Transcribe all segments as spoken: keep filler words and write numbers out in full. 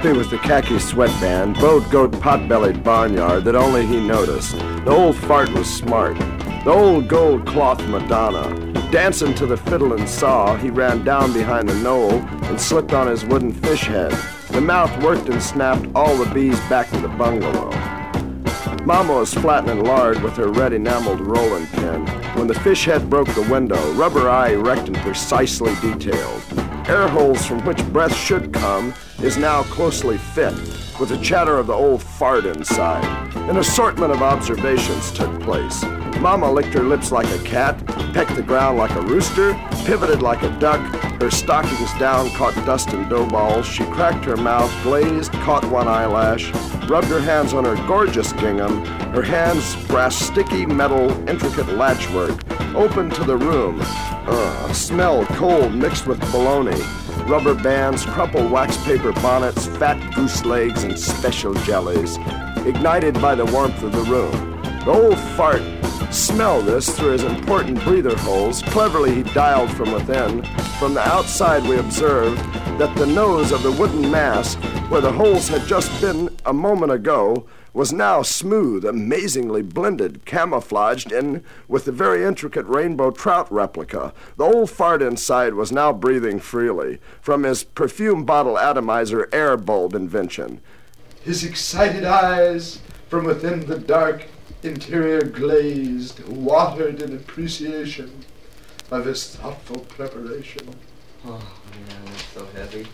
happy with the khaki sweatband, bowed goat pot-bellied barnyard that only he noticed. The old fart was smart. The old gold cloth Madonna. Dancing to the fiddle and saw, he ran down behind the knoll and slipped on his wooden fish head. The mouth worked and snapped all the bees back to the bungalow. Mama was flattening lard with her red enameled rolling pin when the fish head broke the window, rubber eye erect and precisely detailed. Air holes from which breath should come is now closely fit, with the chatter of the old fart inside. An assortment of observations took place. Mama licked her lips like a cat, pecked the ground like a rooster, pivoted like a duck, her stockings down caught dust and dough balls, she cracked her mouth, glazed, caught one eyelash, rubbed her hands on her gorgeous gingham, her hands grasped sticky metal, intricate latchwork, opened to the room. Ugh, smell cold mixed with bologna, rubber bands, crumpled wax paper bonnets, fat goose legs, and special jellies, ignited by the warmth of the room. The old fart smelled this through his important breather holes. Cleverly he dialed from within. From the outside we observed that the nose of the wooden mask, where the holes had just been a moment ago, was now smooth, amazingly blended, camouflaged in with the very intricate rainbow trout replica. The old fart inside was now breathing freely from his perfume bottle atomizer air bulb invention. His excited eyes from within the dark interior glazed, watered in appreciation of his thoughtful preparation. Oh, man, it's so heavy.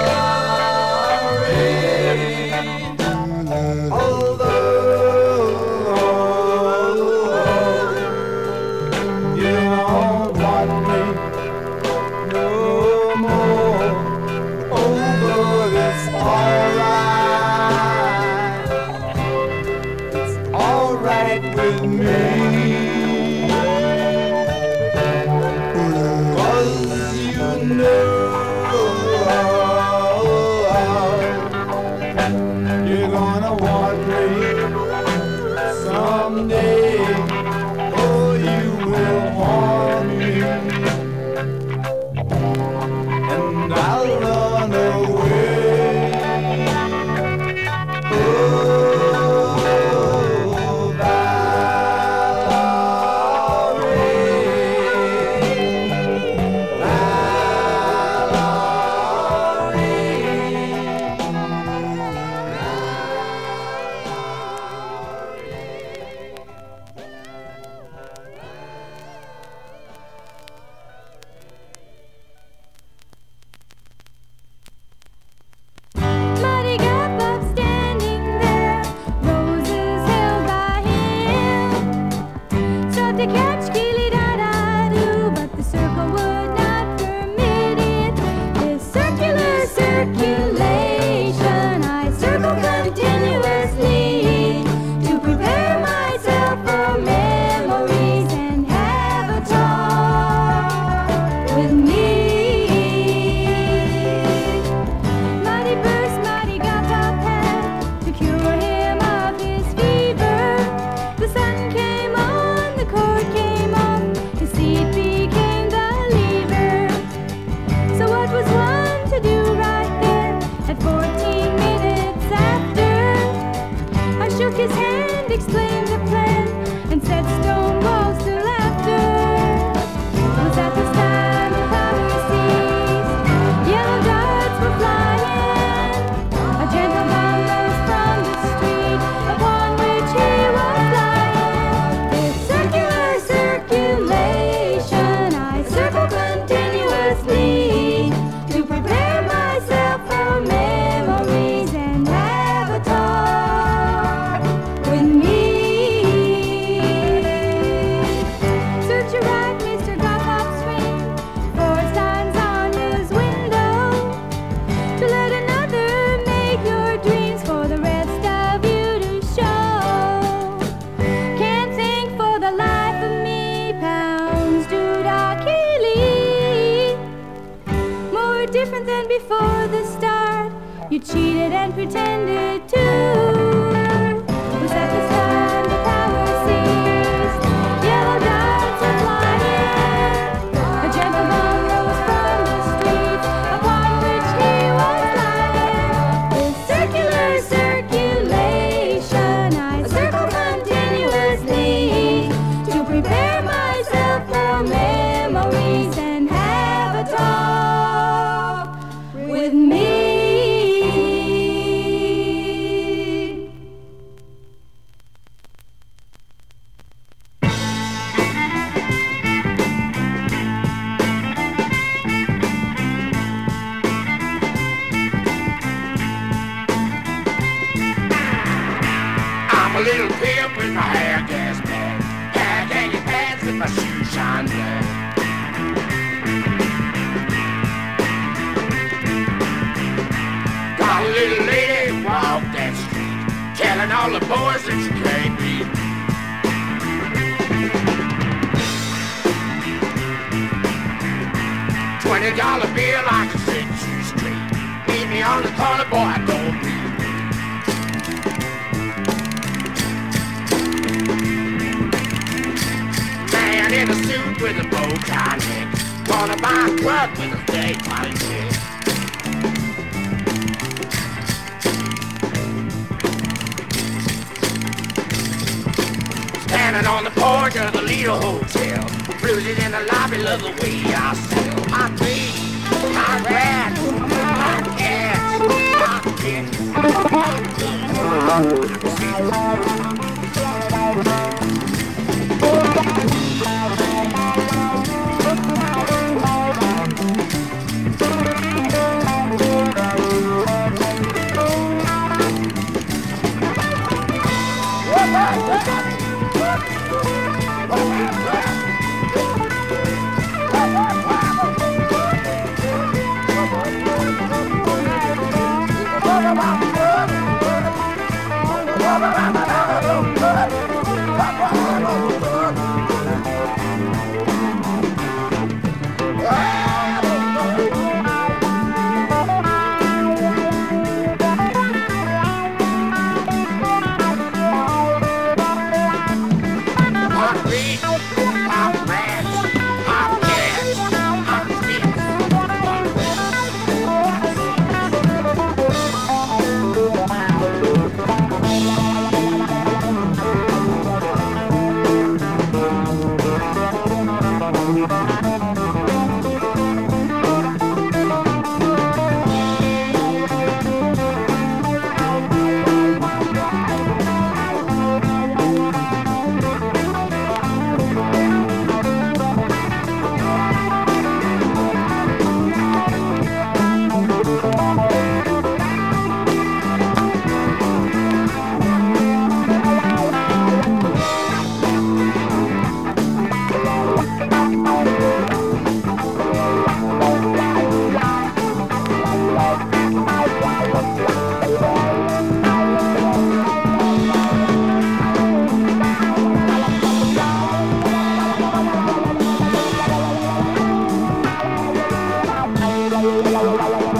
Although different than before the start. You cheated and pretended to. Was that the sun the power ceased? Yellow darts are flying. A gentleman rose from the streets upon which he was lying. With circular circulation, I circle continuously to prepare myself for memories and have a talk with me. A little pimp with my hair gas bag, hair hanging pants with my shoes shine black. Got a little lady who walk that street, telling all the boys that you can't beat. Twenty dollar bill I can set you straight. Meet me on the corner, boy, I don't beat. In a suit with a bow tie neck, gonna buy a truck with a state body check. Standing on the porch of the Lido Hotel, cruising in the lobby, love the way I sell my beef, my rats, my cats, my kittens, la la la la